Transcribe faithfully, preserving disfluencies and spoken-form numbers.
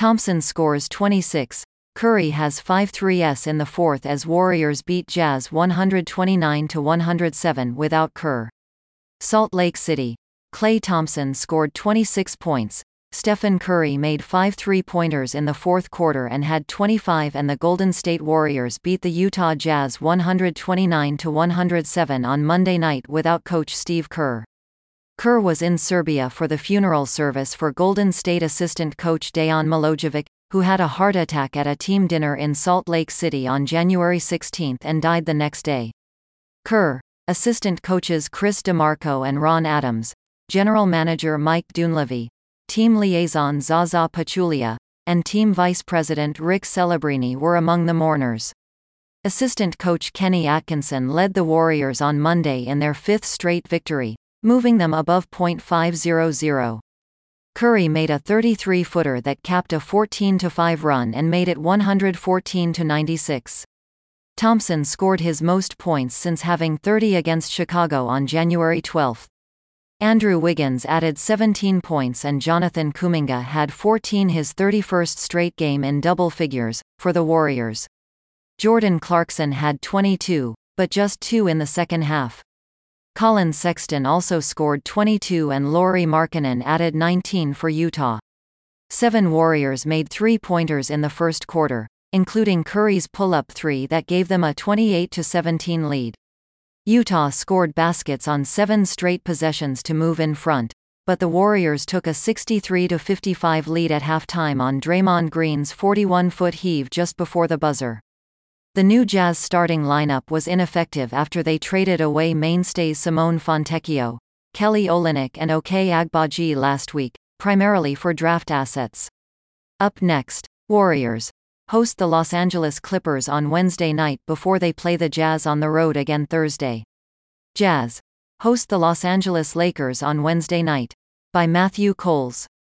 Thompson scores twenty-six. Curry has five threes in the fourth as Warriors beat Jazz one twenty-nine to one oh seven without Kerr. Salt Lake City. Klay Thompson scored twenty-six points. Stephen Curry made five three-pointers in the fourth quarter and had twenty-five, and the Golden State Warriors beat the Utah Jazz one twenty-nine to one oh seven on Monday night without coach Steve Kerr. Kerr was in Serbia for the funeral service for Golden State assistant coach Dejan Milojevic, who had a heart attack at a team dinner in Salt Lake City on January sixteenth and died the next day. Kerr, assistant coaches Chris DeMarco and Ron Adams, general manager Mike Dunleavy, team liaison Zaza Pachulia, and team vice president Rick Celebrini were among the mourners. Assistant coach Kenny Atkinson led the Warriors on Monday in their fifth straight victory, moving them above five hundred. Curry made a thirty-three-footer that capped a fourteen to five run and made it one fourteen to ninety-six. Thompson scored his most points since having thirty against Chicago on January twelfth. Andrew Wiggins added seventeen points and Jonathan Kuminga had fourteen, his thirty-first straight game in double figures, for the Warriors. Jordan Clarkson had twenty-two, but just two in the second half. Colin Sexton also scored twenty-two and Lauri Markkanen added nineteen for Utah. Seven Warriors made three-pointers in the first quarter, including Curry's pull-up three that gave them a twenty-eight to seventeen lead. Utah scored baskets on seven straight possessions to move in front, but the Warriors took a sixty-three to fifty-five lead at halftime on Draymond Green's forty-one-foot heave just before the buzzer. The new Jazz starting lineup was ineffective after they traded away mainstays Simone Fontecchio, Kelly Olynyk and Ochai Agbaji last week, primarily for draft assets. Up next, Warriors host the Los Angeles Clippers on Wednesday night before they play the Jazz on the road again Thursday. Jazz host the Los Angeles Lakers on Wednesday night. By Matthew Coles.